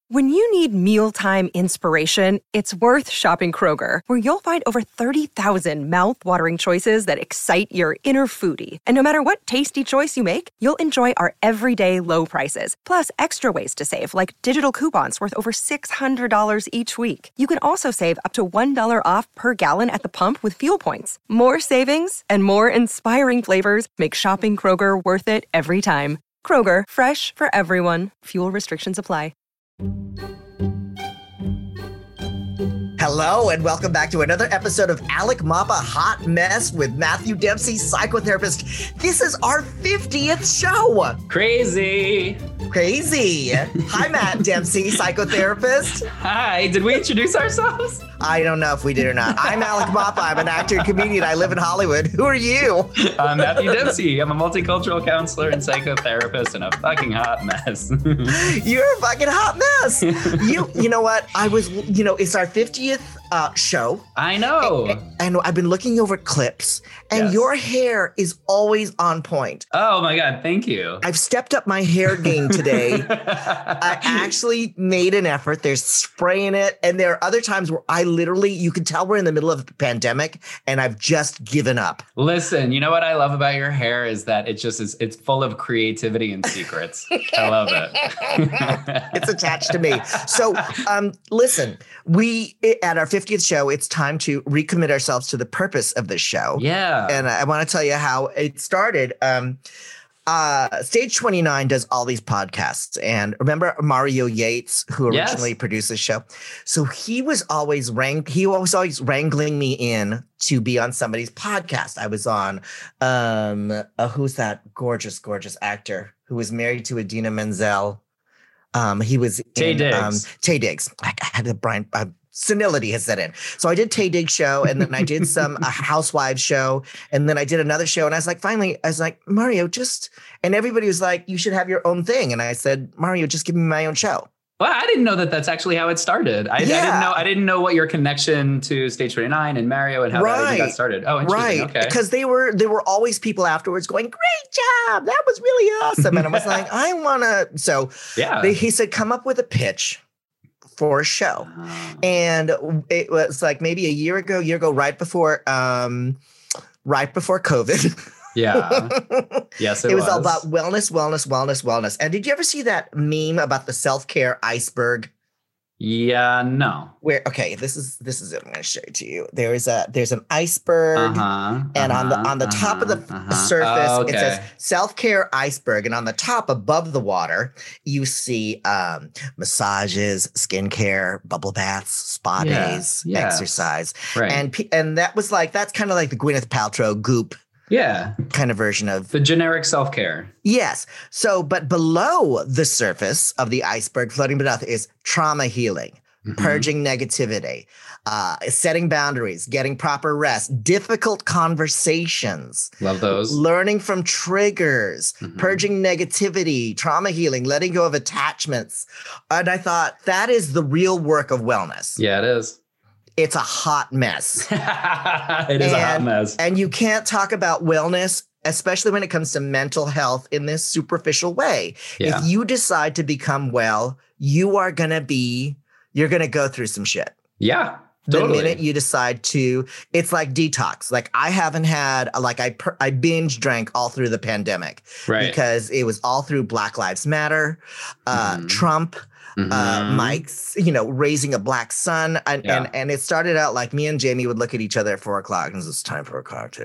When you need mealtime inspiration, it's worth shopping Kroger, where you'll find over 30,000 mouth-watering choices that excite your inner foodie. And no matter what tasty choice you make, you'll enjoy our everyday low prices, plus extra ways to save, like digital coupons worth over $600 each week. You can also save up to $1 off per gallon at the pump with fuel points. More savings and more inspiring flavors make shopping Kroger worth it every time. Kroger, fresh for everyone. Fuel restrictions apply. Hello, and welcome back to another episode of Alec Mapa Hot Mess with Matthew Dempsey, psychotherapist. This is our 50th show. Crazy. Hi, Matt Dempsey, psychotherapist. Hi. Did we introduce ourselves? I don't know if we did or not. I'm Alec Mapa. I'm an actor and comedian. I live in Hollywood. Who are you? I'm Matthew Dempsey. I'm a multicultural counselor and psychotherapist and a fucking hot mess. You're a fucking hot mess. You know what? It's our 50th show. I know. And I've been looking over clips, and Yes. Your hair is always on point. Oh my God. Thank you. I've stepped up my hair game today. I actually made an effort. There's spray in it. And there are other times where you can tell we're in the middle of a pandemic and I've just given up. Listen, you know what I love about your hair is that it's full of creativity and secrets. I love it. It's attached to me. So listen, at our 50th show, it's time to recommit ourselves to the purpose of this show. Yeah. And I want to tell you how it started. Stage 29 does all these podcasts. And remember Mario Yates, who originally produced this show? So he was always wrangling me in to be on somebody's podcast. I was on, who's that gorgeous, gorgeous actor who was married to Idina Menzel? He was Taye Diggs. Taye Diggs. I had the Brian... senility has set in. So I did Taye Diggs show, and then I did a Housewives show, and then I did another show. And I was like, Mario, and everybody was like, you should have your own thing. And I said, Mario, just give me my own show. Well, I didn't know that that's actually how it started. I didn't know what your connection to Stage 29 and Mario and how that even got started. Oh, interesting. Right. Okay. Because there were always people afterwards going, great job. That was really awesome. And I was like, I want to. So he said, come up with a pitch for a show. And it was like maybe a year ago, right before COVID. Yeah. Yes, it was. It was all about wellness. And did you ever see that meme about the self-care iceberg? Yeah, no. This is it. I'm going to show it to you. There's an iceberg, and on the top of the surface, it says self-care iceberg, and on the top above the water, you see massages, skincare, bubble baths, spa days, exercise, right? And that's kind of like the Gwyneth Paltrow Goop. Yeah. Kind of version of the generic self-care. Yes. So, but below the surface of the iceberg, floating beneath, is trauma healing, purging negativity, setting boundaries, getting proper rest, difficult conversations. Love those. Learning from triggers, purging negativity, trauma healing, letting go of attachments. And I thought that is the real work of wellness. Yeah, it is. It's a hot mess. It is a hot mess. And you can't talk about wellness, especially when it comes to mental health, in this superficial way. Yeah. If you decide to become well, you're going to go through some shit. Yeah. Totally. The minute you decide to, it's like detox. Like I haven't had, I binge drank all through the pandemic. Right. Because it was all through Black Lives Matter, Trump, Mike's, raising a black son. And it started out like me and Jamie would look at each other at 4:00 and it's time for a cocktail.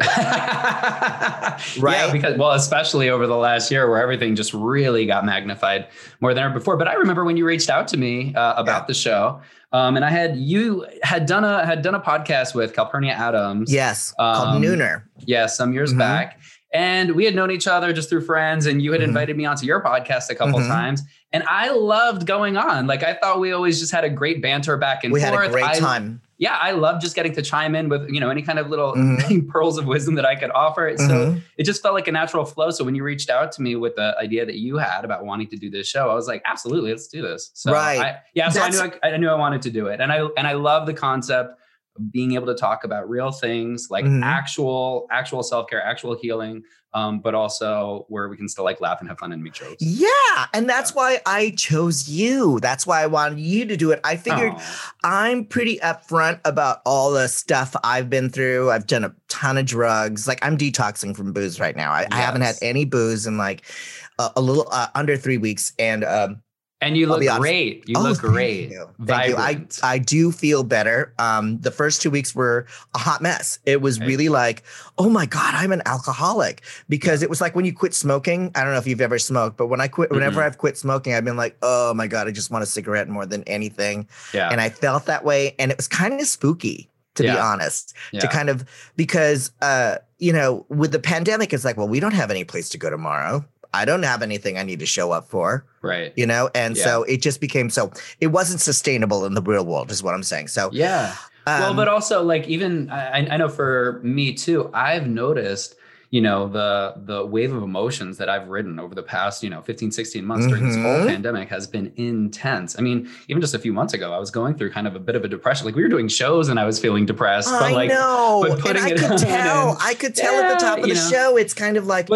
Right. Yeah, especially over the last year where everything just really got magnified more than ever before. But I remember when you reached out to me about the show. And you had done a podcast with Calpurnia Adams. Yes. Called Nooner. Yeah. Some years back. And we had known each other just through friends, and you had invited me onto your podcast a couple times. And I loved going on. Like, I thought we always just had a great banter back and forth. We had a great time. Yeah, I love just getting to chime in with, any kind of little pearls of wisdom that I could offer. So it just felt like a natural flow. So when you reached out to me with the idea that you had about wanting to do this show, I was like, absolutely, let's do this. So right. I knew I wanted to do it. And I love the concept being able to talk about real things like actual self-care, actual healing, but also where we can still like laugh and have fun and make jokes. Yeah. And that's why I chose you. That's why I wanted you to do it. I figured I'm pretty upfront about all the stuff I've been through. I've done a ton of drugs. Like I'm detoxing from booze right now. I haven't had any booze in like a little under 3 weeks. And you look great. You look great. Thank you. I do feel better. The first 2 weeks were a hot mess. It was really like, oh my God, I'm an alcoholic. Because it was like when you quit smoking. I don't know if you've ever smoked, but whenever I've quit smoking, I've been like, oh my God, I just want a cigarette more than anything. Yeah. And I felt that way. And it was kind of spooky, to be honest, to kind of, because, with the pandemic, it's like, well, we don't have any place to go tomorrow. I don't have anything I need to show up for. Right. And so it just became it wasn't sustainable in the real world is what I'm saying. So, well, but also like even I know for me too, I've noticed, the wave of emotions that I've ridden over the past, 15, 16 months during this whole pandemic has been intense. I mean, even just a few months ago, I was going through kind of a bit of a depression. Like we were doing shows and I was feeling depressed. But I know. I could tell at the top of the show, it's kind of like. There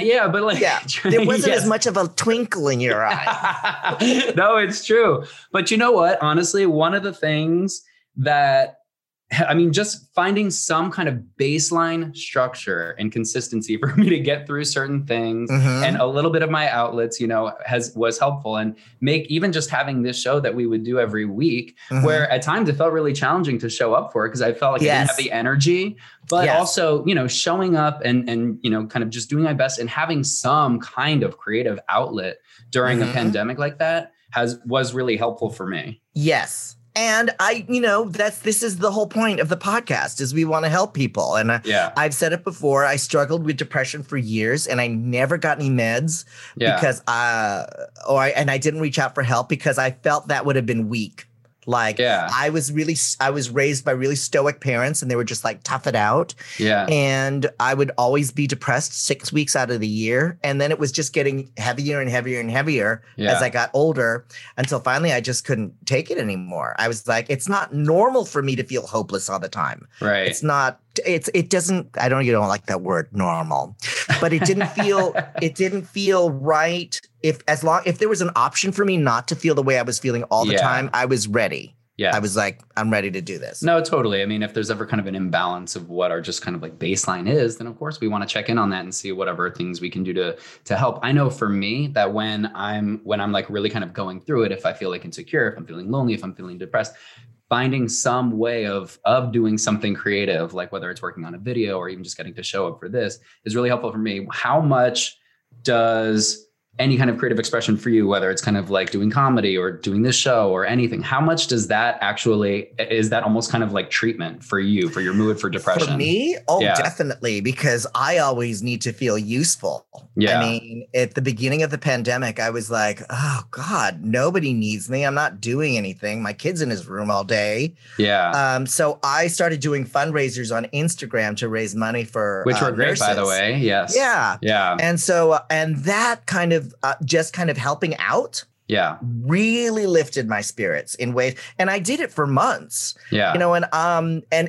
wasn't as much of a twinkle in your eye. No, it's true. But you know what? Honestly, one of the things that, just finding some kind of baseline structure and consistency for me to get through certain things and a little bit of my outlets, was helpful. And even just having this show that we would do every week, where at times it felt really challenging to show up for it because I felt like I didn't have the energy, but also, showing up and kind of just doing my best and having some kind of creative outlet during a pandemic like that was really helpful for me. Yes. And this is the whole point of the podcast is we want to help people. And I've said it before, I struggled with depression for years and I never got any meds because and I didn't reach out for help because I felt that would have been weak. Like I was raised by really stoic parents and they were just like, tough it out. Yeah. And I would always be depressed 6 weeks out of the year. And then it was just getting heavier and heavier and heavier as I got older until finally I just couldn't take it anymore. I was like, it's not normal for me to feel hopeless all the time. Right. It's not, it doesn't, I don't, you don't like that word normal, but it didn't feel right. If there was an option for me not to feel the way I was feeling all the time, I was ready. Yeah. I was like, I'm ready to do this. No, totally. I mean, if there's ever kind of an imbalance of what our just kind of like baseline is, then of course we want to check in on that and see whatever things we can do to help. I know for me that when I'm like really kind of going through it, if I feel like insecure, if I'm feeling lonely, if I'm feeling depressed, finding some way of doing something creative, like whether it's working on a video or even just getting to show up for this is really helpful for me. How much does any kind of creative expression for you, whether it's kind of like doing comedy or doing this show or anything, how much does that is that almost kind of like treatment for you, for your mood, for depression? For me? Oh, definitely. Because I always need to feel useful. Yeah. I mean, at the beginning of the pandemic, I was like, oh God, nobody needs me. I'm not doing anything. My kid's in his room all day. Yeah. So I started doing fundraisers on Instagram to raise money for which were great, nurses. By the way. Yes. Yeah. Yeah. And so, and that kind of just kind of helping out really lifted my spirits in ways. And I did it for months. Yeah. And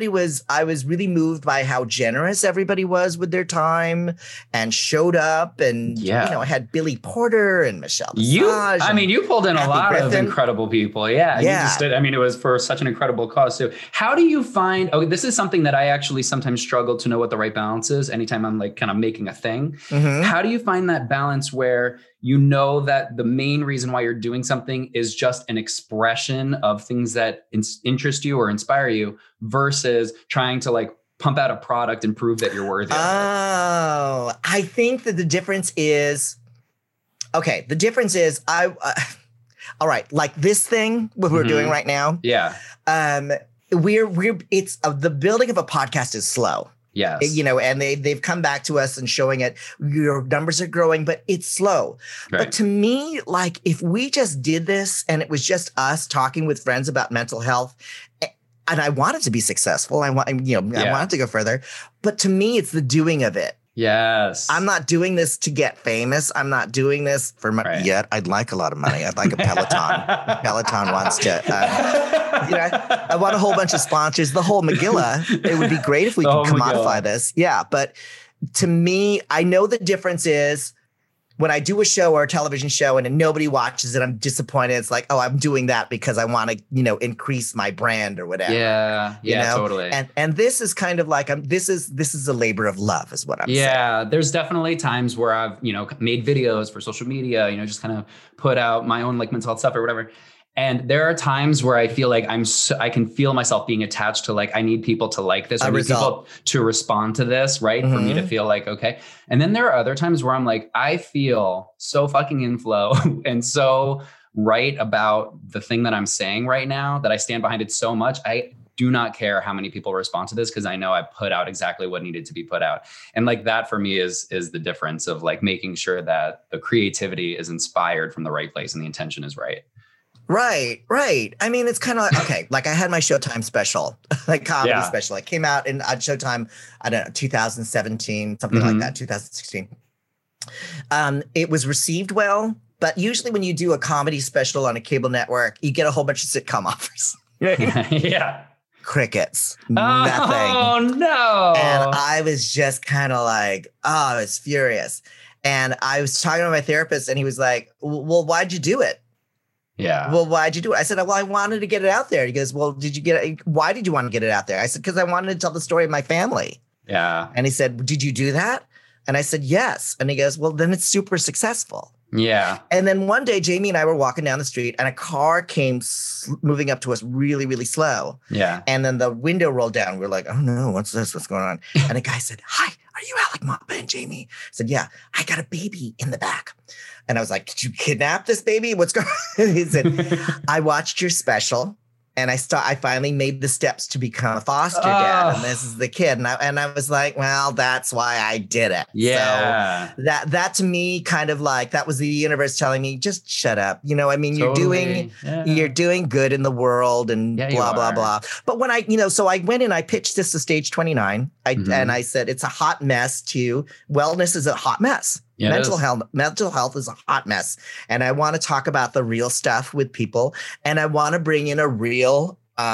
I was really moved by how generous everybody was with their time and showed up. And, I had Billy Porter and Michelle Visage. You pulled in a lot of incredible people. Yeah. It was for such an incredible cause too. How do you find, this is something that I actually sometimes struggle to know what the right balance is anytime I'm like kind of making a thing. How do you find that balance where you know that the main reason why you're doing something is just an expression of things that interest you or inspire you versus trying to like pump out a product and prove that you're worthy of it? Oh, I think that the difference is, all right, like this thing what we're doing right now. Yeah. It's the building of a podcast is slow. Yes. And they've come back to us and showing it, your numbers are growing, but it's slow. Right. But to me, like if we just did this and it was just us talking with friends about mental health, and I want it to be successful. I want it to go further. But to me, it's the doing of it. Yes. I'm not doing this to get famous. I'm not doing this for money yet. I'd like a lot of money. I'd like a Peloton. Peloton wants to, I want a whole bunch of sponsors. The whole Megillah. It would be great if we could commodify this. Yeah. But to me, I know the difference is when I do a show or a television show and nobody watches it, I'm disappointed. It's like, oh, I'm doing that because I want to, increase my brand or whatever. Yeah, totally. And this is kind of like this is a labor of love, is what I'm saying. Yeah, there's definitely times where I've made videos for social media, just kind of put out my own like mental health stuff or whatever. And there are times where I feel like I can feel myself being attached to like, I need people to like this. I need people to respond to this, right? Mm-hmm. For me to feel like, okay. And then there are other times where I'm like, I feel so fucking in flow and so right about the thing that I'm saying right now that I stand behind it so much. I do not care how many people respond to this because I know I put out exactly what needed to be put out. And like that for me is the difference of like making sure that the creativity is inspired from the right place and the intention is right. Right. I mean, it's kind of like, okay, like I had my Showtime special, like comedy special. It came out on Showtime, I don't know, 2017, something like that, 2016. It was received well, but usually when you do a comedy special on a cable network, you get a whole bunch of sitcom offers. Yeah. Crickets. Nothing. Oh, no. And I was just kind of like, I was furious. And I was talking to my therapist and he was like, well, why'd you do it? Yeah. Well, why'd you do it? I said, well, I wanted to get it out there. He goes, well, why did you want to get it out there? I said, because I wanted to tell the story of my family. Yeah. And he said, did you do that? And I said, yes. And he goes, well, then it's super successful. Yeah. And then one day, Jamie and I were walking down the street and a car came moving up to us really, really slow. Yeah. And then the window rolled down. We were like, oh no, what's this? What's going on? And the guy said, hi, are you Alec Mapa and Jamie? I said, yeah, I got a baby in the back. And I was like, did you kidnap this baby? What's going on? He said, I watched your special and I finally made the steps to become a foster dad. And this is the kid. And I was like, well, that's why I did it. Yeah. So that to me kind of like, that was the universe telling me, just shut up. I mean, Totally. you're doing good in the world and blah, blah, blah. But when so I went and I pitched this to Stage 29 and I said, it's a hot mess to wellness is a hot mess. Yeah, mental health is a hot mess. And I want to talk about the real stuff with people. And I want to bring in a real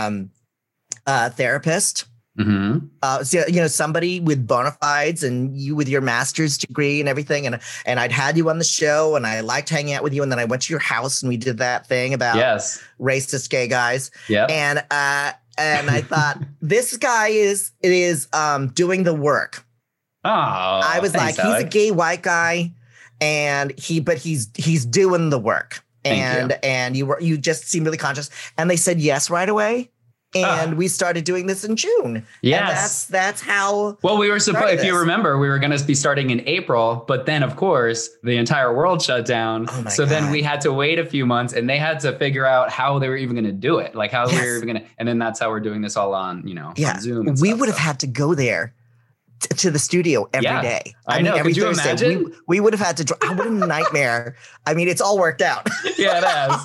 therapist. Mm-hmm. Somebody with bona fides and you with your master's degree and everything. And I'd had you on the show and I liked hanging out with you. And then I went to your house and we did that thing about racist gay guys. Yeah. And I thought this guy is doing the work. Oh, I was like, he's a gay white guy, and he's doing the work, and you just seem really conscious. And they said yes right away, and we started doing this in June. Yes, and that's how. Well, we were supposed. If you remember, we were going to be starting in April, but then of course the entire world shut down. Oh so God. Then we had to wait a few months, and they had to figure out how they were even going to do it, like how we were even going to. And then that's how we're doing this all on on Zoom. We would have had to go there to the studio every day. I know. Every Could you Thursday, imagine? We would have had to drive. What a nightmare. I mean, it's all worked out. Yeah,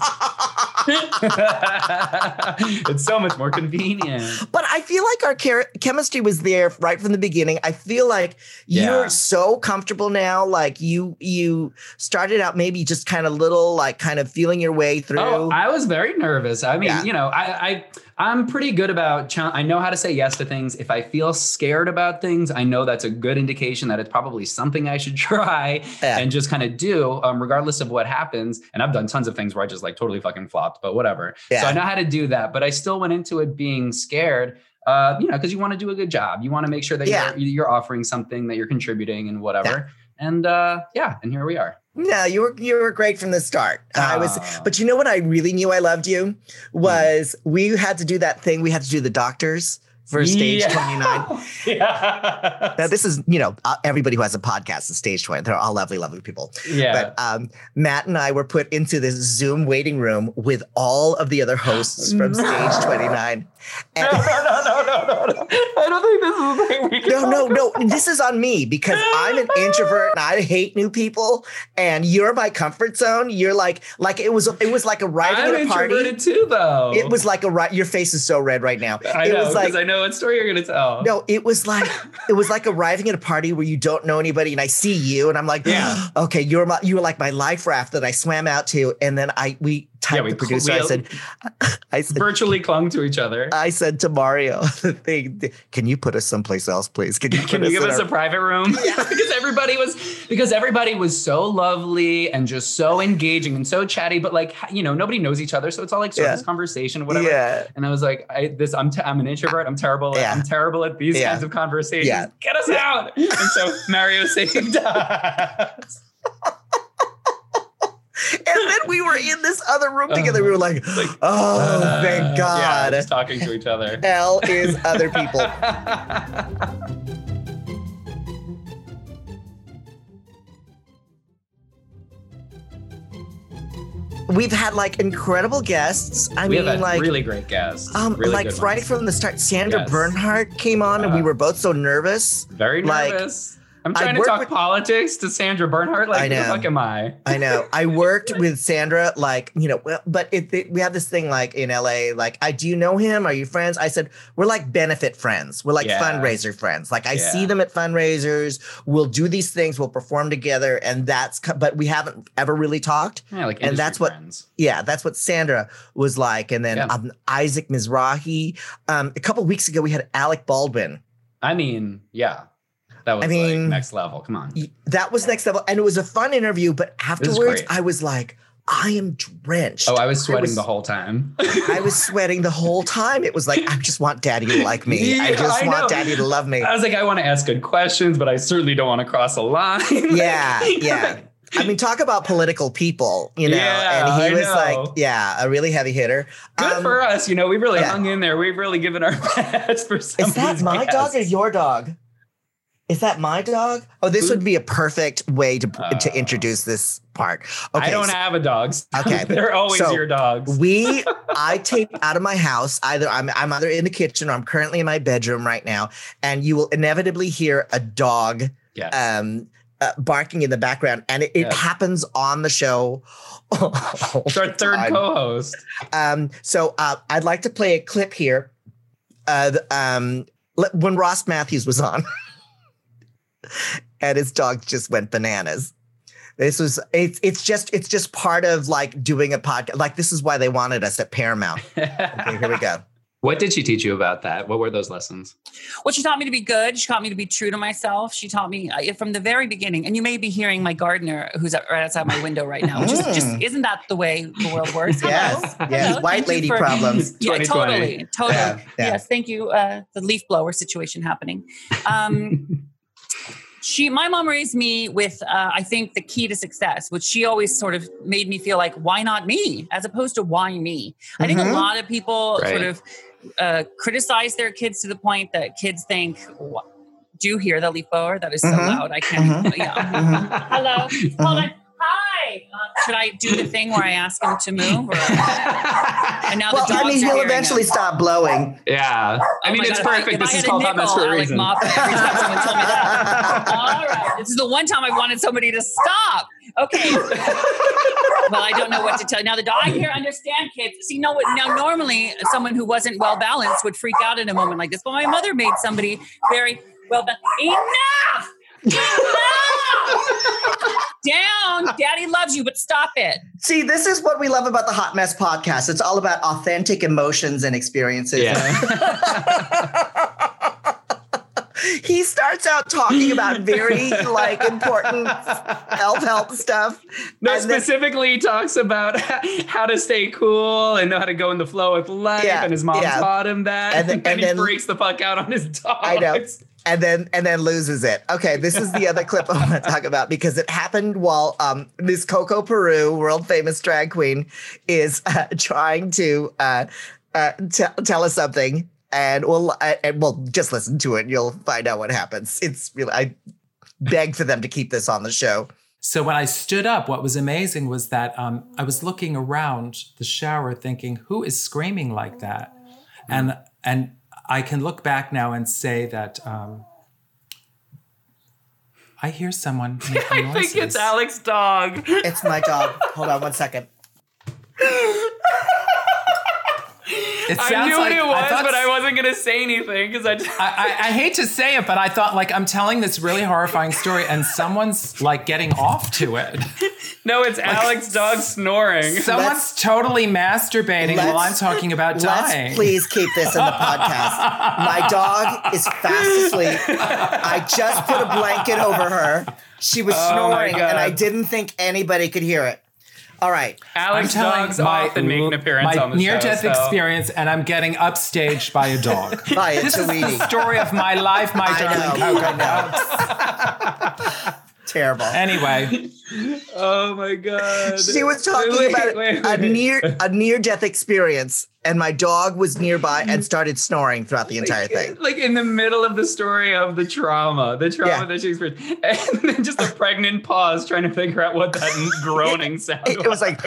it has. It's so much more convenient. But I feel like our chemistry was there right from the beginning. I feel like you're so comfortable now. Like you started out maybe just kind of little, like kind of feeling your way through. Oh, I was very nervous. I mean, I'm pretty good about, I know how to say yes to things. If I feel scared about things, I know that's a good indication that it's probably something I should try and just kind of do, regardless of what happens. And I've done tons of things where I just like totally fucking flopped, but whatever. Yeah. So I know how to do that, but I still went into it being scared, because you want to do a good job. You want to make sure that you're offering something, that you're contributing and whatever. Yeah. And and here we are. No, you were great from the start. But you know what I really knew I loved you was we had to do that thing. We had to do the doctors for Stage 29. Yeah. Now this is, everybody who has a podcast is Stage 20. They're all lovely, lovely people. Yeah. But Matt and I were put into this Zoom waiting room with all of the other hosts from Stage 29. And no. I don't think this is the thing we can No. This is on me because I'm an introvert and I hate new people. And you're my comfort zone. You're like it was like arriving at a party. I'm introverted too, though. It was like your face is so red right now. I know, because I know know what story you're going to tell. No, it was like arriving at a party where you don't know anybody, and I see you, and I'm like, okay, you were like my life raft that I swam out to, and then we typed the producer. I said, virtually clung to each other. I said to Mario, can you put us someplace else, please? Can you give us a private room? Yeah. because everybody was so lovely and just so engaging and so chatty, but like, nobody knows each other, so it's all like surface conversation, whatever. Yeah. And I was like, I'm an introvert. I'm terrible. I'm terrible at these kinds of conversations. Yeah. Get us out. And so Mario saved us. And then we were in this other room together. We were like, thank God. Just talking to each other. Hell is other people. We've had like incredible guests. We have had really great guests. Right from the start, Sandra Bernhard came on, and we were both so nervous. Very nervous. I'm trying to talk politics to Sandra Bernhard. Like, who the fuck am I? I know. I worked with Sandra, but we have this thing like in LA, like, do you know him? Are you friends? I said, we're like benefit friends. We're like fundraiser friends. Like I see them at fundraisers. We'll do these things. We'll perform together. And but we haven't ever really talked. Yeah, like and that's friends. That's what Sandra was like. And then Isaac Mizrahi. A couple of weeks ago, we had Alec Baldwin. I mean, yeah. That was like next level. Come on. That was next level. And it was a fun interview. But afterwards, I was like, I am drenched. Oh, I was sweating the whole time. I was sweating the whole time. It was like, I just want daddy to like me. I just want daddy to love me. I was like, I want to ask good questions, but I certainly don't want to cross a line. Yeah. I mean, talk about political people, and he was like, a really heavy hitter. Good for us. We really hung in there. We've really given our best for some of these guests. Is that my dog or your dog? Is that my dog? Oh, this would be a perfect way to introduce this part. Okay, I don't have a dog. So okay, they're always your dogs. I tape out of my house. I'm either in the kitchen or I'm currently in my bedroom right now, and you will inevitably hear a dog barking in the background, and it happens on the show. It's our third co-host. So I'd like to play a clip here. When Ross Matthews was on. And his dog just went bananas. It's just part of like doing a podcast. Like this is why they wanted us at Paramount. Okay, here we go. What did she teach you about that? What were those lessons? Well, she taught me to be good. She taught me to be true to myself. She taught me from the very beginning. And you may be hearing my gardener who's right outside my window right now. Which just isn't that the way the world works? Yes. White lady problems. Yeah, totally. Yeah. Yes. Thank you. The leaf blower situation happening. My mom raised me with, I think, the key to success, which she always sort of made me feel like, why not me? As opposed to why me? I think a lot of people sort of criticize their kids to the point that kids think, do you hear the leaf blower? That is so loud. I can't. Hello. Hold on. Hi. Should I do the thing where I ask him to move? And now the dogs he'll eventually stop blowing. Yeah. I mean, it's perfect. This is called Hot Mess for a reason. Every time someone told me that. All right. This is the one time I wanted somebody to stop. Okay. Well, I don't know what to tell you. Now the dog here understand kids. See, now normally someone who wasn't well balanced would freak out in a moment like this. But my mother made somebody very well balanced. Enough! Down. Daddy loves you, but stop it. See, this is what we love about the Hot Mess podcast. It's all about authentic emotions and experiences. Yeah. He starts out talking about very important help stuff. No, specifically he talks about how to stay cool and know how to go in the flow with life. And his mom taught him that. And then he freaks the fuck out on his dog. I know. And then loses it. Okay, this is the other clip I want to talk about because it happened while Miss Coco Peru, world famous drag queen, is trying to tell us something, and we'll just listen to it and you'll find out what happens. It's really, I beg for them to keep this on the show. So when I stood up, what was amazing was that I was looking around the shower thinking, who is screaming like that? And I can look back now and say that I hear someone making noises. I think it's Alex's dog. It's my dog. Hold on one second. I knew what it was, but I wasn't going to say anything because I hate to say it, but I thought like I'm telling this really horrifying story and someone's like getting off to it. No, it's like, Alex's dog snoring. Someone's totally masturbating while I'm talking about dying. Let's please keep this in the podcast. My dog is fast asleep. I just put a blanket over her. She was snoring, and I didn't think anybody could hear it. All right. Alex dogs often make an appearance on the show. My near-death experience, and I'm getting upstaged by a dog. By a This Tweety. is the story of my life, my darling I know. Terrible. Anyway. Oh my God. She was talking about a near-death experience, and my dog was nearby and started snoring throughout the entire thing. Like in the middle of the story of the trauma that she experienced. And then just a pregnant pause trying to figure out what that groaning sound was. It was like,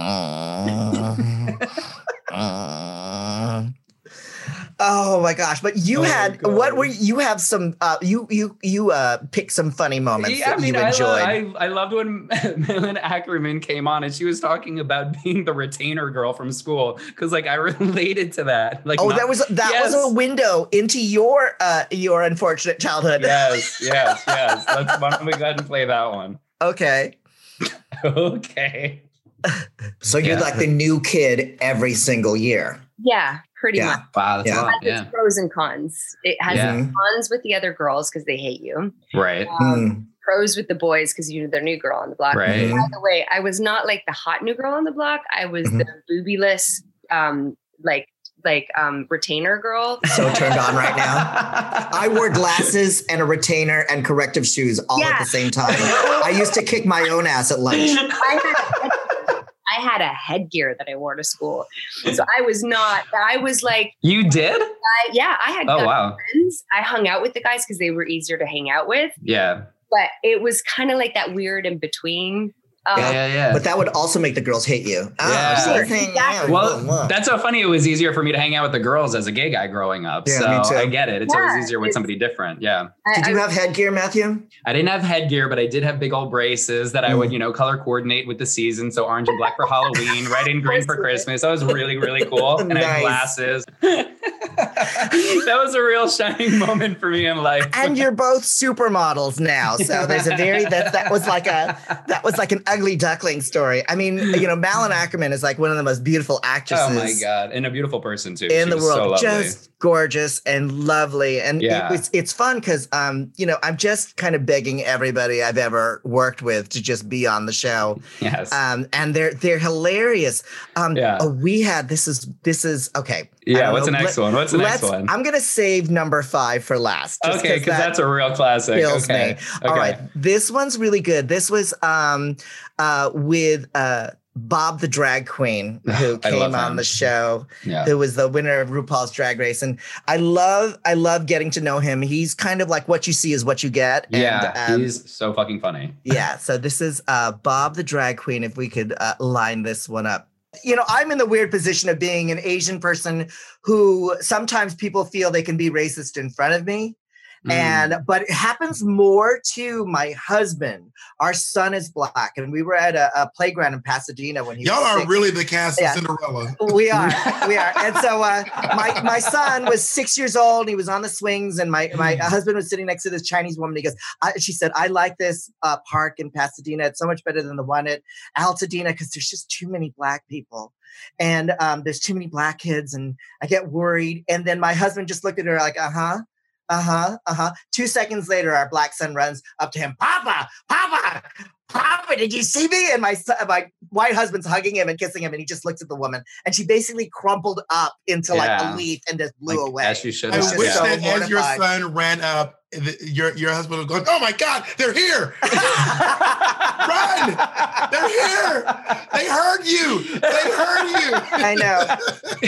oh my gosh. But you have some, you picked some funny moments that you enjoyed. I loved when Malin Ackerman came on and she was talking about being the retainer girl from school. Cause like I related to that. Like, that was a window into your unfortunate childhood. Yes. Why don't we go ahead and play that one? Okay. Okay. So you're like the new kid every single year. Yeah, pretty much. Wow, that's a lot. It has pros and cons. It has cons with the other girls because they hate you. Right. Pros with the boys because you're the new girl on the block. Right. By the way, I was not like the hot new girl on the block. I was the boobyless, retainer girl. So turned on right now. I wore glasses and a retainer and corrective shoes all at the same time. I used to kick my own ass at lunch. I had a headgear that I wore to school. So I was like... You did? I had friends. I hung out with the guys because they were easier to hang out with. Yeah. But it was kind of like that weird in between. Yeah. But that would also make the girls hate you. Exactly. Well, that's so funny. It was easier for me to hang out with the girls as a gay guy growing up. Yeah, so me too. I get it. It's always easier with somebody different. Yeah. Did you have headgear, Matthew? I didn't have headgear, but I did have big old braces that I would, color coordinate with the season. So orange and black for Halloween, red and green for Christmas. That was really, really cool. And I had glasses. That was a real shining moment for me in life. And you're both supermodels now. So there's a that was like an ugly duckling story. I mean, Malin Ackerman is like one of the most beautiful actresses. Oh my God. And a beautiful person too. In the world. So just gorgeous and lovely. And it's fun because, I'm just kind of begging everybody I've ever worked with to just be on the show. Yes. And they're hilarious. We had, this is okay. Yeah. What's the next one? I'm going to save number 5 for last. Okay. Cause that's a real classic. Okay. All right. This one's really good. This was, with, Bob the drag queen who came on the show, who was the winner of RuPaul's Drag Race. And I love getting to know him. He's kind of like what you see is what you get. Yeah, and, he's so fucking funny. Yeah, so this is Bob the drag queen, if we could line this one up. I'm in the weird position of being an Asian person who sometimes people feel they can be racist in front of me. But it happens more to my husband. Our son is black, and we were at a playground in Pasadena when he Y'all was are 6. really the cast of Cinderella. We are. And so my son was 6 years old, and he was on the swings, and my husband was sitting next to this Chinese woman. He goes, she said, I like this park in Pasadena. It's so much better than the one at Altadena because there's just too many black people. And there's too many black kids, and I get worried. And then my husband just looked at her like, 2 seconds later, our black son runs up to him. Papa, did you see me? And my white husband's hugging him and kissing him. And he just looks at the woman. And she basically crumpled up into like a leaf and just blew away. As she should I have. wish that as your son ran up, your husband was going, oh my God, they're here. Run. They're here. They heard you. I know.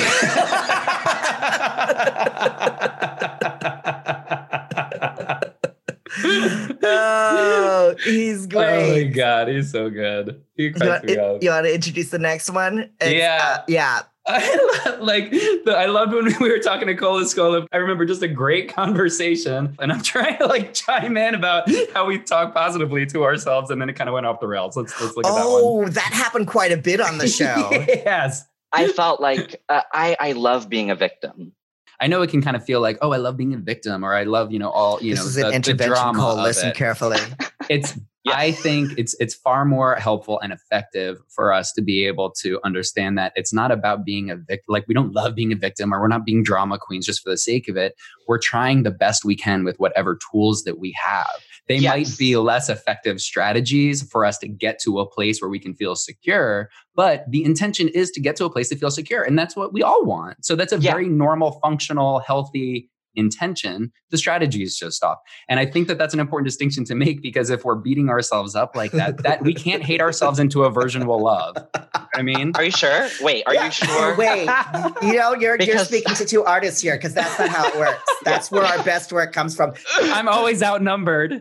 Oh, he's great. Oh my God, he's so good. He cracks me up. You want to introduce the next one? Yeah. I loved when we were talking to Cola Scola. I remember just a great conversation, and I'm trying to chime in about how we talk positively to ourselves, and then it kind of went off the rails. Let's look at that one. Oh, that happened quite a bit on the show. Yes. I felt like I love being a victim. I know it can kind of feel like, oh, I love being a victim, or I love, this is an intervention call. Listen carefully. I think it's far more helpful and effective for us to be able to understand that it's not about being a victim. Like, we don't love being a victim, or we're not being drama queens just for the sake of it. We're trying the best we can with whatever tools that we have. They might be less effective strategies for us to get to a place where we can feel secure, but the intention is to get to a place to feel secure. And that's what we all want. So that's a very normal, functional, healthy intention. The strategy is just off. And I think that that's an important distinction to make, because if we're beating ourselves up like that we can't hate ourselves into a version we'll love. I mean, are you sure? Wait, are you sure? Wait, you're speaking to two artists here, because that's not how it works. That's where our best work comes from. I'm always outnumbered.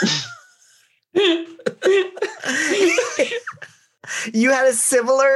You had a similar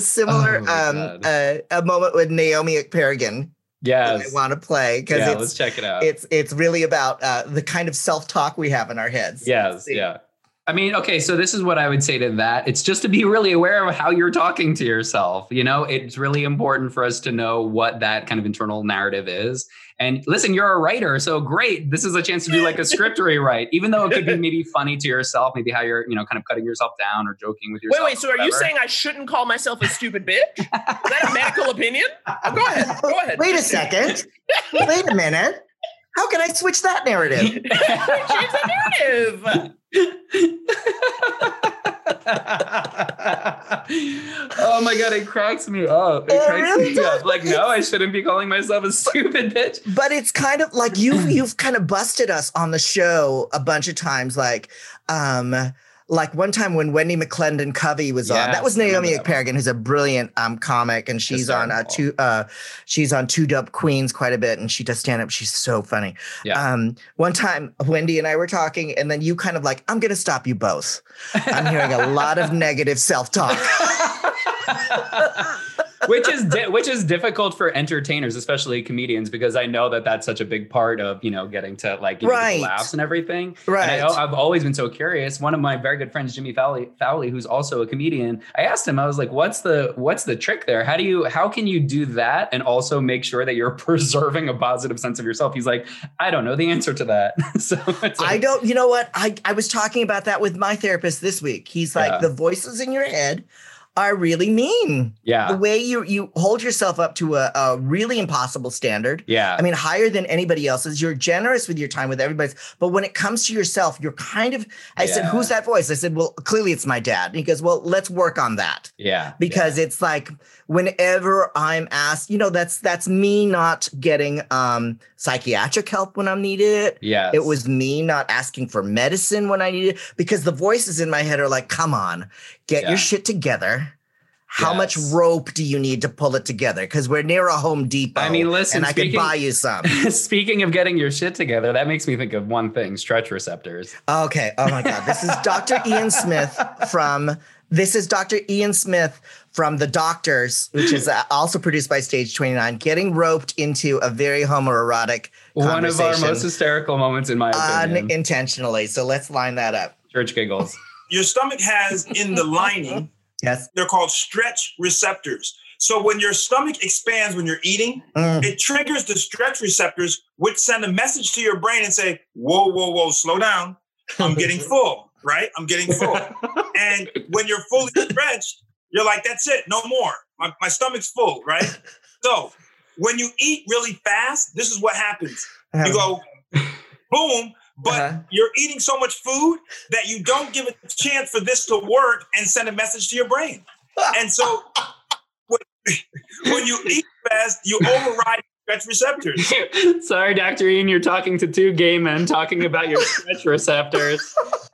a moment with Naomi Ekperigin. Yes, I want to play, because let's check it out. It's really about the kind of self-talk we have in our heads. Yes, I mean, okay, so this is what I would say to that. It's just to be really aware of how you're talking to yourself. It's really important for us to know what that kind of internal narrative is. And listen, you're a writer, so great. This is a chance to do like a script rewrite, even though it could be maybe funny to yourself, maybe how you're, kind of cutting yourself down or joking with yourself. Wait, so are you saying I shouldn't call myself a stupid bitch? Is that a medical opinion? Go ahead. Wait a second. Wait a minute. How can I switch that narrative? Change the narrative. Oh my God, it cracks me up. Like, no, I shouldn't be calling myself a stupid bitch. But it's kind of like you've kind of busted us on the show a bunch of times. Like one time when Wendy McClendon Covey was on, that was Naomi Ekperigin, who's a brilliant comic, and she's on she's on Two Dope Queens quite a bit, and she does stand up. She's so funny. Yeah. One time Wendy and I were talking, and then you kind of like, I'm going to stop you both. I'm hearing a lot of negative self-talk. which is difficult for entertainers, especially comedians, because I know that that's such a big part of, getting to like laughs and everything. Right. And I've always been so curious. One of my very good friends, Jimmy Fowley, who's also a comedian, I asked him, I was like, what's the trick there? How can you do that and also make sure that you're preserving a positive sense of yourself? He's like, I don't know the answer to that. So it's like, you know what? I was talking about that with my therapist this week. He's like, the voices in your head are really mean. Yeah. The way you hold yourself up to a really impossible standard. Yeah. I mean, higher than anybody else's. You're generous with your time with everybody. But when it comes to yourself, you're kind of, I said, who's that voice? I said, well, clearly it's my dad. And he goes, well, let's work on that. Yeah. Because it's like, whenever I'm asked, that's me not getting psychiatric help when I'm needed it. Yeah. It was me not asking for medicine when I needed it, because the voices in my head are like, come on, get your shit together. How much rope do you need to pull it together? Because we're near a Home Depot. I mean, listen, and I can buy you some. Speaking of getting your shit together, that makes me think of one thing: stretch receptors. Okay. Oh my God. This is Dr. Ian Smith from The Doctors, which is also produced by Stage 29, getting roped into a very homoerotic conversation. One of our most hysterical moments, in my opinion. Unintentionally. So let's line that up. Church giggles. Your stomach has in the lining, they're called stretch receptors. So when your stomach expands when you're eating, it triggers the stretch receptors, which send a message to your brain and say, whoa, slow down. I'm getting full, right? I'm getting full. And when you're fully stretched, you're like, that's it, no more. My stomach's full, right? So when you eat really fast, this is what happens. You go, boom, but you're eating so much food that you don't give a chance for this to work and send a message to your brain. And so when you eat fast, you override stretch receptors. Sorry, Dr. Ian, you're talking to two gay men talking about your stretch receptors.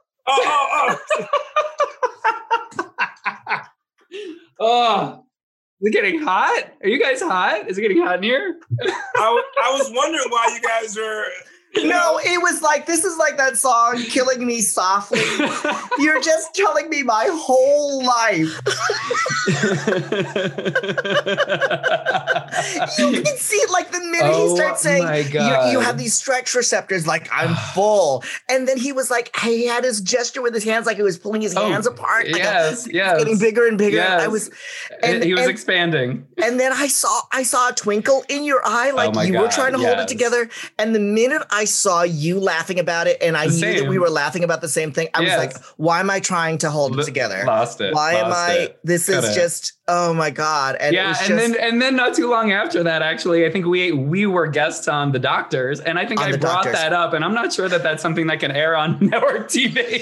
Oh, is it getting hot? Are you guys hot? Is it getting hot in here? I was wondering why you guys are No, it was like, this is like that song, Killing Me Softly. You're just telling me my whole life. You can see it like the minute he starts saying, you have these stretch receptors, like I'm full. And then he was like, he had his gesture with his hands, like he was pulling his hands apart. Like getting bigger and bigger. Yes. He was expanding. And then I saw a twinkle in your eye, like you were trying to hold it together. And the minute I saw you laughing about it, and I knew that we were laughing about the same thing, I was like, why am I trying to hold it together? Lost it. This is just, oh my God. And and then not too long after that, actually, I think we were guests on The Doctors, and I think I brought that up, and I'm not sure that that's something that can air on network TV.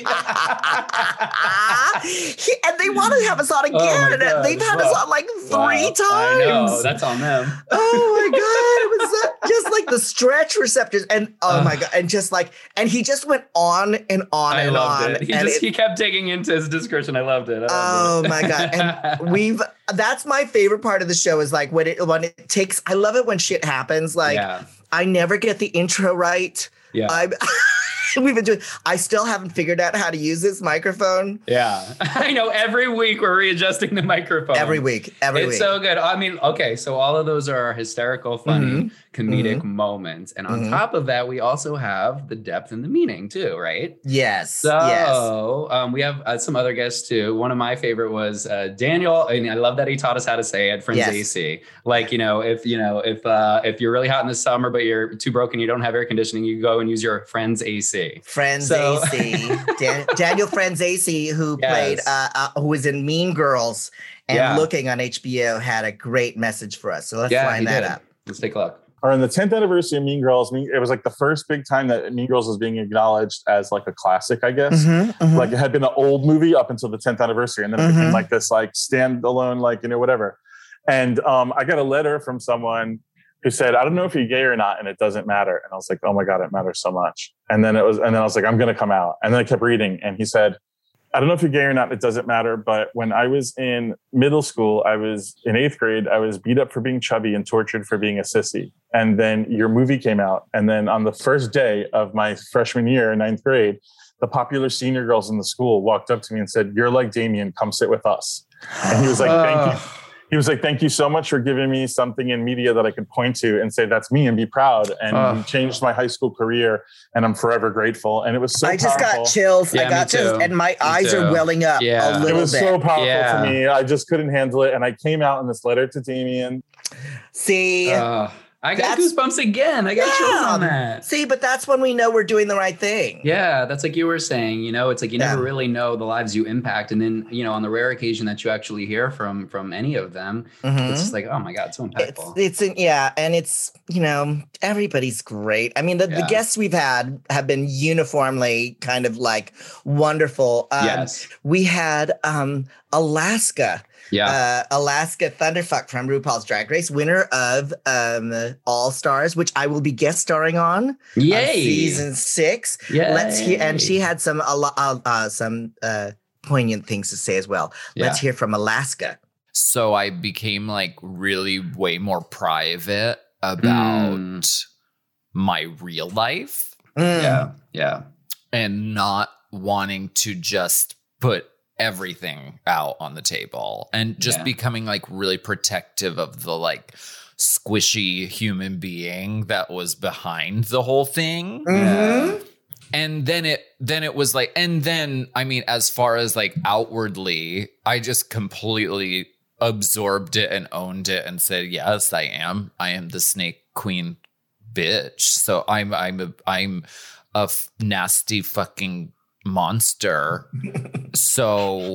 And they want to have us on again. They've had us on like 3 times. I know. That's on them. Oh my God. It was just like the stretch receptors. And oh my God. And just like, and he just went on and on and on. He kept digging into his description. I loved it. My God. And that's my favorite part of the show is like when it takes, I love it when shit happens. Like I never get the intro right. Yeah. I still haven't figured out how to use this microphone. Yeah. I know every week we're readjusting the microphone. Every week. It's so good. I mean, okay. So all of those are hysterical, funny, comedic moments. And on top of that, we also have the depth and the meaning too, right? Yes. So we have some other guests too. One of my favorite was Daniel. And I love that he taught us how to say it, Friends AC. Like, if you're really hot in the summer, but you're too broken, you don't have air conditioning, you go and use your Friends AC. AC. Daniel Friends AC, who played, who was in Mean Girls and Looking on HBO, had a great message for us. So let's line that up. Let's take a look. Or on the 10th anniversary of Mean Girls, it was like the first big time that Mean Girls was being acknowledged as like a classic, I guess. Like it had been an old movie up until the 10th anniversary. And then it became like this like standalone, like, whatever. And I got a letter from someone who said, I don't know if you're gay or not, and it doesn't matter. And I was like, oh my God, it matters so much. And then I was like, I'm going to come out. And then I kept reading, and he said, I don't know if you're gay or not, it doesn't matter. But when I was in middle school, I was in 8th grade, I was beat up for being chubby and tortured for being a sissy. And then your movie came out. And then on the first day of my freshman year in 9th grade, the popular senior girls in the school walked up to me and said, you're like Damien, come sit with us. And he was like, thank you. He was like, thank you so much for giving me something in media that I could point to and say, that's me, and be proud. And he changed my high school career, and I'm forever grateful. And it was so powerful. I just got chills. I got chills, and my eyes are welling up a little bit. It was so powerful for me. I just couldn't handle it. And I came out in this letter to Damien. See? I got goosebumps again. I got chills on that. See, but that's when we know we're doing the right thing. Yeah, that's like you were saying, it's like you never really know the lives you impact. And then, on the rare occasion that you actually hear from any of them, it's just like, oh my God, so impactful. And it's, everybody's great. I mean, the guests we've had have been uniformly kind of like wonderful. Yes. We had Alaska. Yeah. Alaska Thunderfuck from RuPaul's Drag Race, winner of All Stars, which I will be guest starring on. Yay. Season 6. Yay. Let's hear, and she had some poignant things to say as well. Let's hear from Alaska. So I became like really way more private about my real life. Yeah. And not wanting to just put everything out on the table, and just becoming like really protective of the like squishy human being that was behind the whole thing. And then it was like, and then I mean, as far as like outwardly, I just completely absorbed it and owned it and said, yes, I am the Snake Queen bitch. So I'm a nasty fucking monster. So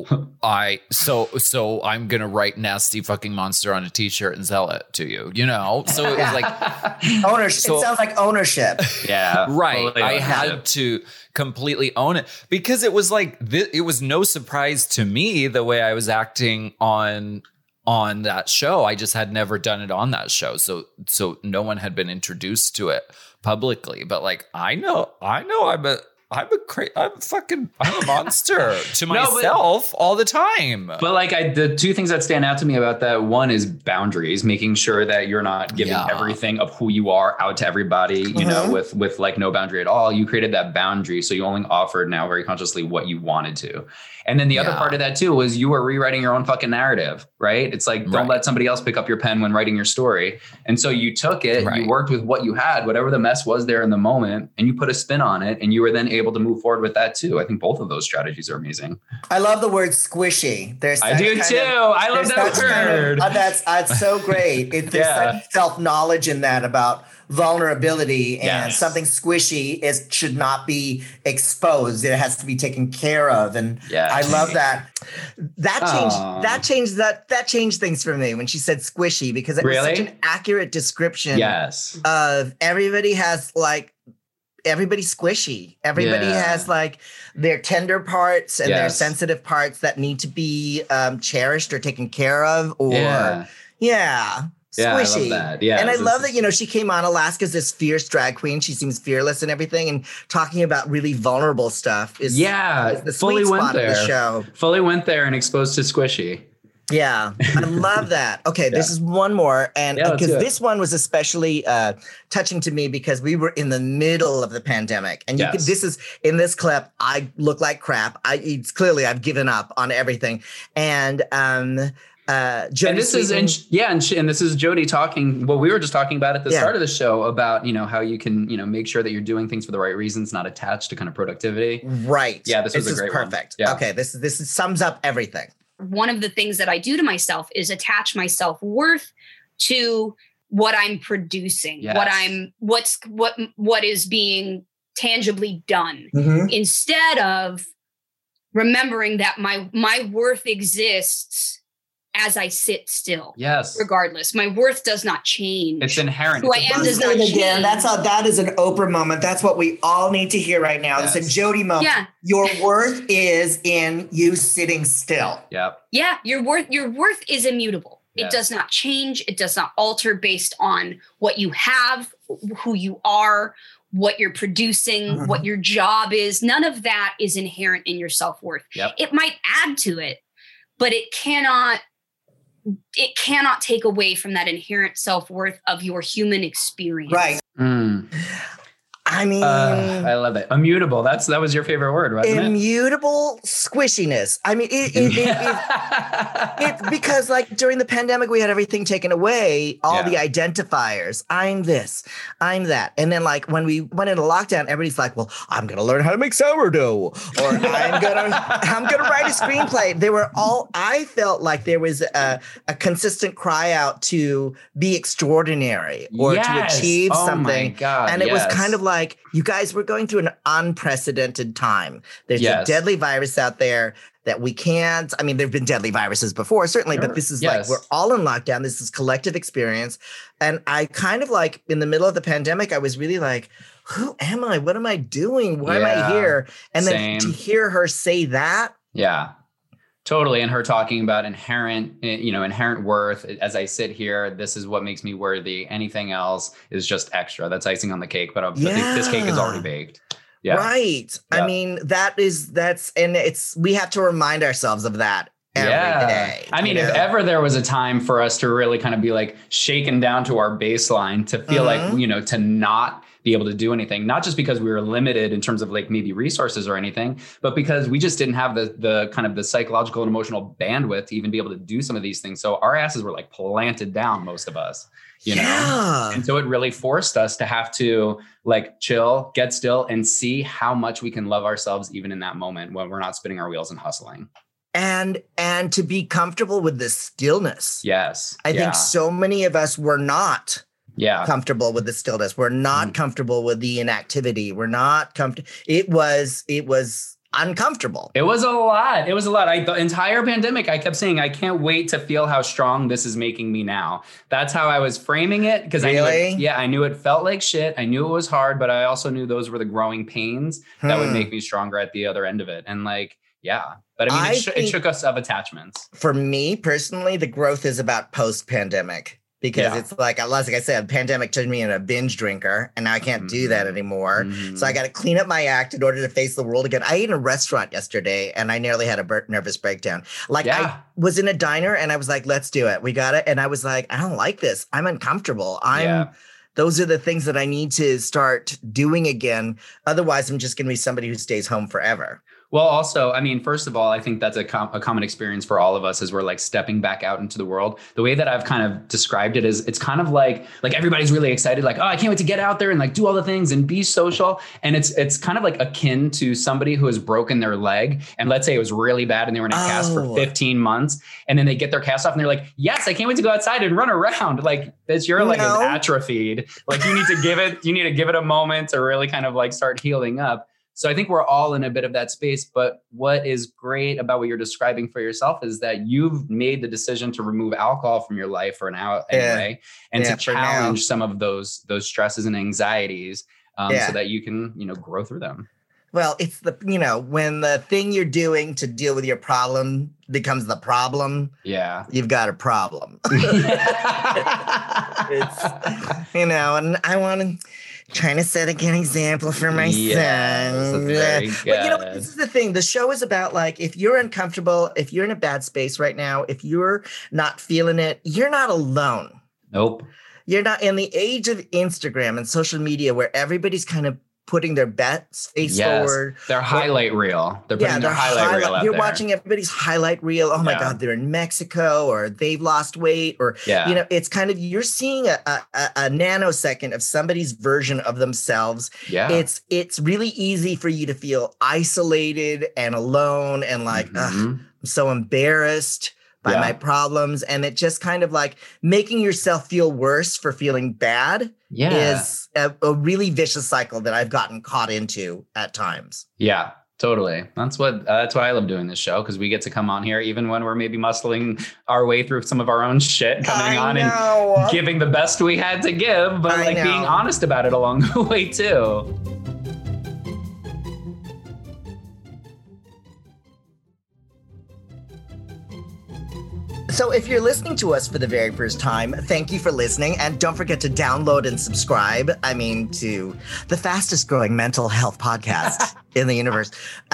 I'm gonna write nasty fucking monster on a t-shirt and sell it to you, so it was like ownership. It sounds like ownership. Right. Totally I had to completely own it, because it was like it was no surprise to me the way I was acting on that show. I just had never done it on that show, so no one had been introduced to it publicly. But like I know I'm I'm a monster to myself all the time. But like the two things that stand out to me about that, one is boundaries, making sure that you're not giving everything of who you are out to everybody, you know, with like no boundary at all. You created that boundary. So you only offered now very consciously what you wanted to. And then the other part of that too was you were rewriting your own fucking narrative, right? It's like, don't let somebody else pick up your pen when writing your story. And so you took it, you worked with what you had, whatever the mess was there in the moment, and you put a spin on it, and you were then able to move forward with that too. I think both of those strategies are amazing. I love the word squishy. I do too. I love that word. That's so great. There's such self-knowledge in that about vulnerability, and something squishy should not be exposed. It has to be taken care of. And I love that. That changed things for me when she said squishy, because it was such an accurate description of everybody's squishy. Everybody has like their tender parts and their sensitive parts that need to be cherished or taken care of, or squishy. I love that. Yeah. And I love that, you know, she came on. Alaska's this fierce drag queen. She seems fearless and everything, and talking about really vulnerable stuff is the fully sweet went spot there. Of the show. Fully went there and exposed to squishy. Yeah, I love that. Okay, this is one more. And because this one was especially touching to me because we were in the middle of the pandemic. And this is in this clip, I look like crap. It's clearly I've given up on everything. And Jodie, and this is Jodie talking. Well, we were just talking about at the start of the show about, you know, how you can, you know, make sure that you're doing things for the right reasons, not attached to kind of productivity. Right. Yeah, this was a great perfect. One. Yeah. Okay, this sums up everything. One of the things that I do to myself is attach my self-worth to what I'm producing, what is being tangibly done, instead of remembering that my worth exists as I sit still. Yes. Regardless, my worth does not change. It's inherent. Who I am does not change. Again, that is an Oprah moment. That's what we all need to hear right now. It's a Jodie moment. Yeah. Your worth is in you sitting still. Yep. Yeah. Your worth is immutable. It does not change. It does not alter based on what you have, who you are, what you're producing, what your job is. None of that is inherent in your self-worth. Yep. It might add to it, but it cannot take away from that inherent self-worth of your human experience. Right. I mean, I love it. Immutable. That was your favorite word, wasn't it? Immutable squishiness. I mean, it because like during the pandemic, we had everything taken away, all the identifiers. I'm this, I'm that. And then like when we went into lockdown, everybody's like, well, I'm going to learn how to make sourdough, or I'm going to write a screenplay. They were all, I felt like there was a consistent cry out to be extraordinary or to achieve something. My God, and it was kind of like, you guys, we're going through an unprecedented time. There's a deadly virus out there that we can't. I mean, there've been deadly viruses before, certainly, but this is like, we're all in lockdown. This is collective experience. And I kind of like in the middle of the pandemic, I was really like, who am I? What am I doing? Why am I here? And then to hear her say that. Yeah. Totally. And her talking about inherent worth. As I sit here, this is what makes me worthy. Anything else is just extra. That's icing on the cake. But this cake is already baked. Yeah. Right. Yeah. I mean, we have to remind ourselves of that every day. I mean, if ever there was a time for us to really kind of be like shaken down to our baseline, to feel like, to not be able to do anything, not just because we were limited in terms of like maybe resources or anything, but because we just didn't have the kind of the psychological and emotional bandwidth to even be able to do some of these things. So our asses were like planted down, most of us, you know? And so it really forced us to have to like chill, get still, and see how much we can love ourselves even in that moment when we're not spinning our wheels and hustling. And to be comfortable with the stillness. Yes. I think so many of us were not comfortable with the stillness. We're not comfortable with the inactivity. We're not comfortable. It was uncomfortable. It was a lot. The entire pandemic, I kept saying, I can't wait to feel how strong this is making me now. That's how I was framing it. Because I knew it felt like shit. I knew it was hard, but I also knew those were the growing pains that would make me stronger at the other end of it. And like, but I mean, it shook us of attachments. For me personally, the growth is about post-pandemic. because it's like I said, pandemic turned me into a binge drinker, and now I can't do that anymore. So I got to clean up my act in order to face the world again. I ate in a restaurant yesterday, and I nearly had a nervous breakdown. I was in a diner, and I was like, let's do it. We got it. And I was like, I don't like this. I'm uncomfortable. Those are the things that I need to start doing again. Otherwise, I'm just going to be somebody who stays home forever. Well, also, I mean, first of all, I think that's a common experience for all of us as we're like stepping back out into the world. The way that I've kind of described it is it's kind of like everybody's really excited, like, oh, I can't wait to get out there and like do all the things and be social. And it's kind of like akin to somebody who has broken their leg. And let's say it was really bad and they were in a cast for 15 months. And then they get their cast off and they're like, yes, I can't wait to go outside and run around. Like you're like an atrophied. Like you need to give it a moment to really kind of like start healing up. So I think we're all in a bit of that space. But what is great about what you're describing for yourself is that you've made the decision to remove alcohol from your life for now anyway, and to challenge some of those stresses and anxieties so that you can, grow through them. Well, it's when the thing you're doing to deal with your problem becomes the problem. Yeah. You've got a problem. It's, and I want to trying to set a good example for my son. But this is the thing. The show is about like, if you're uncomfortable, if you're in a bad space right now, if you're not feeling it, you're not alone. Nope. You're not in the age of Instagram and social media where everybody's kind of putting their best face forward. Their highlight reel. They're putting their highlight reel out You're there. Watching everybody's highlight reel. Oh my God, they're in Mexico or they've lost weight or, it's kind of, you're seeing a nanosecond of somebody's version of themselves. Yeah. It's really easy for you to feel isolated and alone and like, I'm so embarrassed by my problems. And it just kind of like making yourself feel worse for feeling bad is a really vicious cycle that I've gotten caught into at times. Yeah, totally. That's why I love doing this show, because we get to come on here even when we're maybe muscling our way through some of our own shit, coming on and giving the best we had to give, but being honest about it along the way too. So if you're listening to us for the very first time, thank you for listening. And don't forget to download and subscribe, to the fastest growing mental health podcast in the universe.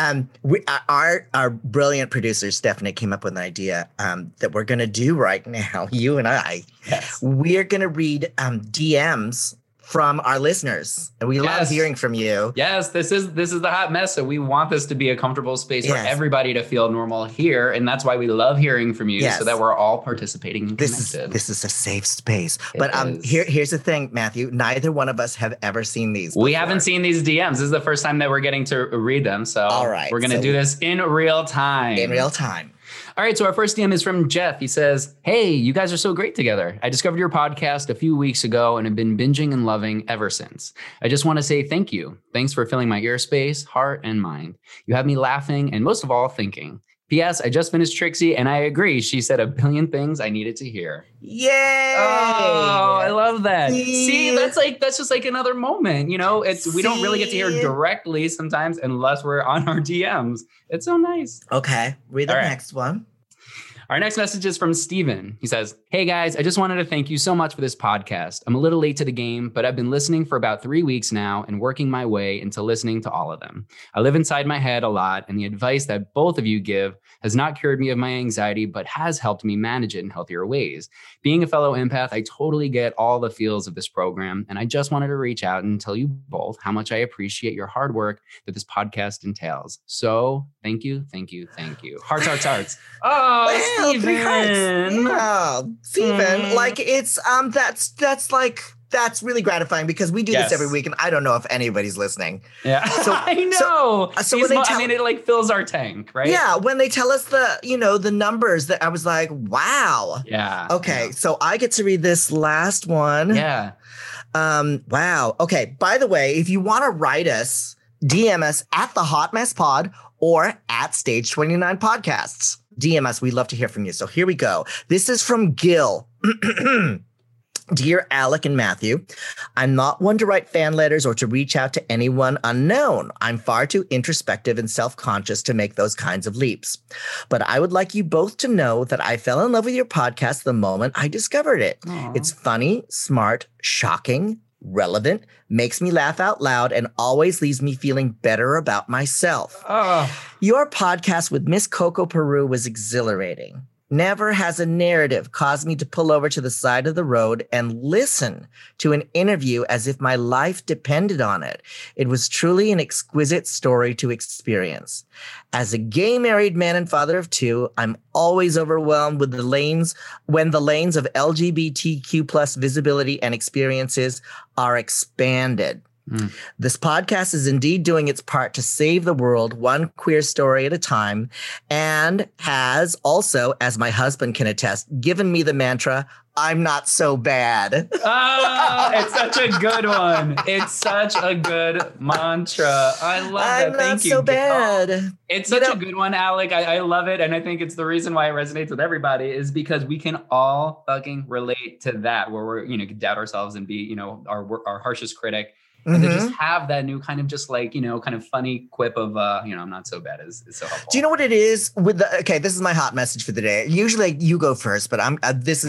Our brilliant producer, Stephanie, came up with an idea that we're going to do right now, you and I. Yes. We're going to read DMs from our listeners. And we love hearing from you. Yes, this is the hot mess. So we want this to be a comfortable space for everybody to feel normal here. And that's why we love hearing from you, so that we're all participating and connected. This is a safe space. But here's the thing, Matthew. Neither one of us have ever seen these before. We haven't seen these DMs. This is the first time that we're getting to read them. So all right, we're going to do this in real time. All right, so our first DM is from Jeff. He says, hey, you guys are so great together. I discovered your podcast a few weeks ago and have been binging and loving ever since. I just want to say thank you. Thanks for filling my ear space, heart, and mind. You have me laughing and most of all thinking. P.S. I just finished Trixie and I agree. She said a billion things I needed to hear. Yay! Oh, I love that. See, that's just like another moment. We don't really get to hear directly sometimes unless we're on our DMs. It's so nice. Okay, read the next one. Our next message is from Steven. He says, hey guys, I just wanted to thank you so much for this podcast. I'm a little late to the game, but I've been listening for about 3 weeks now and working my way into listening to all of them. I live inside my head a lot, and the advice that both of you give has not cured me of my anxiety, but has helped me manage it in healthier ways. Being a fellow empath, I totally get all the feels of this program, and I just wanted to reach out and tell you both how much I appreciate your hard work that this podcast entails. So thank you, thank you, thank you. Hearts, hearts, hearts. Oh, Steven. Yeah, Steven, it's that's really gratifying because we do this every week and I don't know if anybody's listening. Yeah, so, I know. So when it fills our tank, right? Yeah, when they tell us the numbers, that I was like, wow. Yeah. Okay, so I get to read this last one. Yeah. Wow. Okay. By the way, if you want to write us, DM us at the Hot Mess Pod or at Stage 29 Podcasts. DM us. We'd love to hear from you. So here we go. This is from Gil. Dear Alec and Matthew, I'm not one to write fan letters or to reach out to anyone unknown. I'm far too introspective and self-conscious to make those kinds of leaps. But I would like you both to know that I fell in love with your podcast the moment I discovered it. Aww. It's funny, smart, shocking, relevant, makes me laugh out loud, and always leaves me feeling better about myself. Your podcast with Miss Coco Peru was exhilarating. Never has a narrative caused me to pull over to the side of the road and listen to an interview as if my life depended on it. It was truly an exquisite story to experience. As a gay married man and father of two, I'm always overwhelmed with when the lanes of LGBTQ plus visibility and experiences are expanded. This podcast is indeed doing its part to save the world one queer story at a time, and has also, as my husband can attest, given me the mantra, I'm not so bad. Oh, it's such a good one. It's such a good mantra. I love that. I'm not so bad. It's such a good one, Alec. I love it. And I think it's the reason why it resonates with everybody is because we can all fucking relate to that, where we're, doubt ourselves and be, our harshest critic. And to just have that new kind of just like, kind of funny quip of, I'm not so bad is so helpful. Do you know what it is with this is my hot message for the day. Usually you go first, but this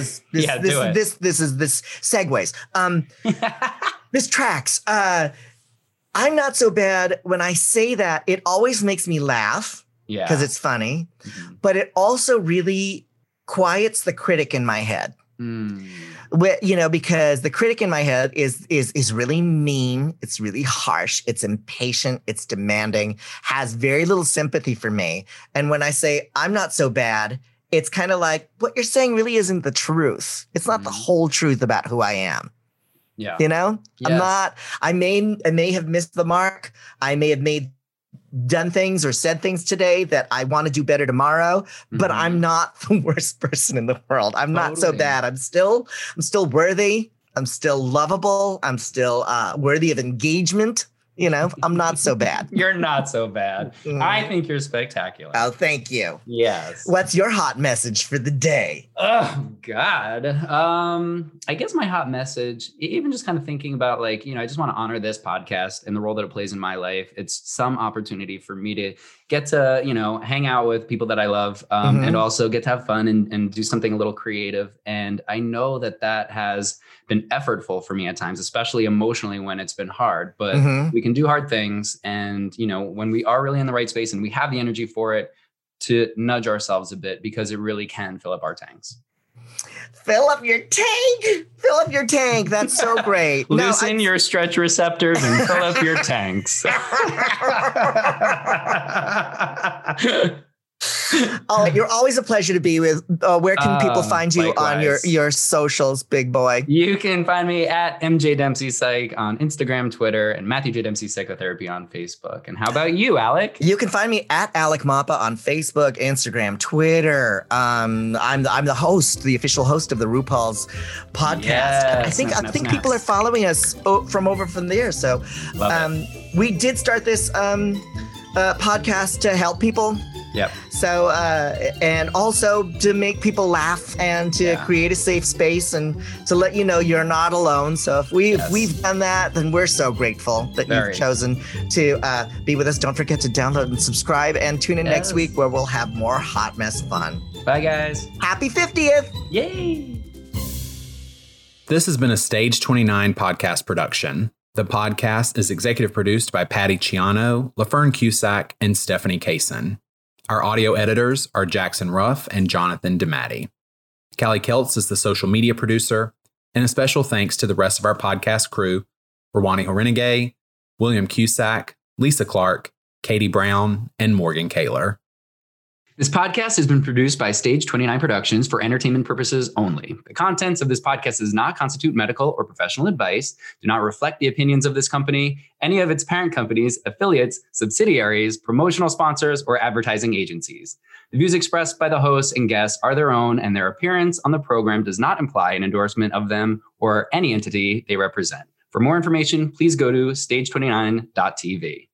segues. This tracks. I'm not so bad. When I say that, it always makes me laugh because it's funny, but it also really quiets the critic in my head. Because the critic in my head is really mean. It's really harsh. It's impatient. It's demanding, has very little sympathy for me. And when I say I'm not so bad, it's kind of like what you're saying really isn't the truth. It's not the whole truth about who I am. Yeah. Yes. I may have missed the mark. I may have done things or said things today that I want to do better tomorrow, but I'm not the worst person in the world. I'm not so bad. I'm still worthy. I'm still lovable. I'm still worthy of engagement. I'm not so bad. You're not so bad. I think you're spectacular. Oh, thank you. Yes. What's your hot message for the day? Oh, God. I guess my hot message, even just kind of thinking about I just want to honor this podcast and the role that it plays in my life. It's some opportunity for me to get to, hang out with people that I love and also get to have fun and do something a little creative. And I know that has been effortful for me at times, especially emotionally when it's been hard, but we can do hard things. And, when we are really in the right space and we have the energy for it, to nudge ourselves a bit, because it really can fill up our tanks. Fill up your tank. Fill up your tank. That's so great. Loosen your stretch receptors and fill up your tanks. Oh, you're always a pleasure to be with. Where can people find you likewise. On your socials, big boy? You can find me at MJ Dempsey Psych on Instagram, Twitter, and Matthew J. Dempsey Psychotherapy on Facebook. And how about you, Alec? You can find me at Alec Mapa on Facebook, Instagram, Twitter. I'm the host, the official host of the RuPaul's podcast. Yes, I think people are following us from there. So we did start this podcast to help people. Yep. So, and also to make people laugh and to create a safe space and to let you know you're not alone. So if we've done that, then we're so grateful that you've chosen to be with us. Don't forget to download and subscribe and tune in next week where we'll have more hot mess fun. Bye, guys. Happy 50th. Yay. This has been a Stage 29 podcast production. The podcast is executive produced by Patty Ciano, LaFern Cusack, and Stephanie Kaysen. Our audio editors are Jackson Ruff and Jonathan DeMatti. Callie Keltz is the social media producer, and a special thanks to the rest of our podcast crew, Rawani Horenegay, William Cusack, Lisa Clark, Katie Brown, and Morgan Kaler. This podcast has been produced by Stage 29 Productions for entertainment purposes only. The contents of this podcast does not constitute medical or professional advice, do not reflect the opinions of this company, any of its parent companies, affiliates, subsidiaries, promotional sponsors, or advertising agencies. The views expressed by the hosts and guests are their own, and their appearance on the program does not imply an endorsement of them or any entity they represent. For more information, please go to stage29.tv.